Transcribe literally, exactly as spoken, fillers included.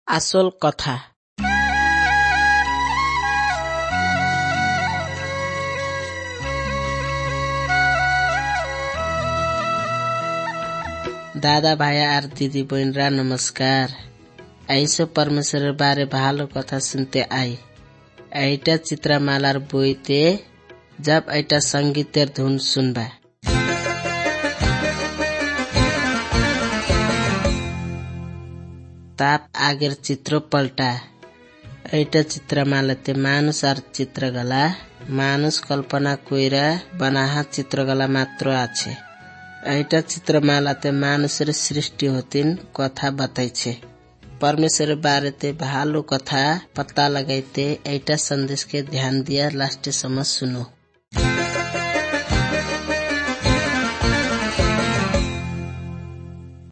আসল কথা। দাদা ভাইয়া আর দিদি বোনরা নমস্কার। এইসব পরমেশ্বরের বারে ভালো কথা শুনতে আই। এইটা চিত্রমালার বইতে जब এইটা সঙ্গীতের ধুন শুনবা। তার আগের চিত্র পাল্টা। এইটা চিত্রমালাতে মানুষ আর চিত্রকলা, মানুষ কল্পনা কইরা বানাহা চিত্রকলা মাত্র আছে। এইটা চিত্রমালাতে মানুষের সৃষ্টি হতিন কথা বাতাইছে। परमेश्वर बारेते भालो कथा पता लगाइते এইটা संदेश के ध्यान दिया लास्ट समझ सुनो।